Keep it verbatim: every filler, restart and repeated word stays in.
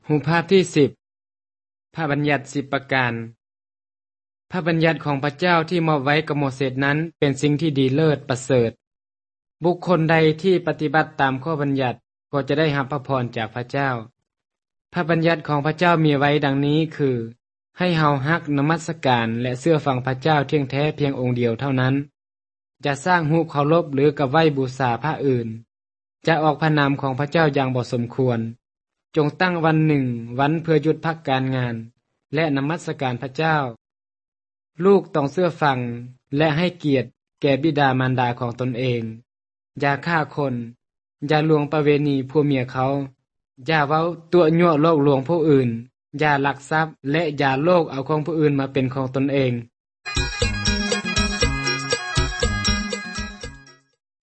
รูปภาพที่สิบพระบัญญัติสิบประการพระบัญญัติของพระเจ้าที่มอบไว้กับโมเสสนั้นเป็นสิ่งที่ดีเลิศประเสริฐบุคคลใดที่ปฏิบัติตามข้อบัญญัติก็จะได้รับพระพรจากพระเจ้าพระบัญญัติของพระเจ้ามีไว้ดังนี้คือให้เฮาฮักนมัสการและเชื่อฟังพระเจ้าเที่ยงแท้เพียงองค์เดียวเท่านั้นจะสร้างรูปเคารพหรือกับไหว้บูชาพระอื่นจะออกพระนามของพระเจ้าอย่างบ่สมควรจงตั้งวันหนึ่งวันเพื่อหยุดพักการงานและนมัสการพระเจ้าลูกต้องเชื่อฟังและให้เกียรติแก่บิดามารดาของตนเองอย่าฆ่าคนอย่าลวงประเวณีผู้เมียเขาอย่าเว้าตัวยั่วโลกลวงผู้อื่นอย่าลักทรัพย์และอย่าโลกเอาของผู้อื่นมาเป็นของตนเอง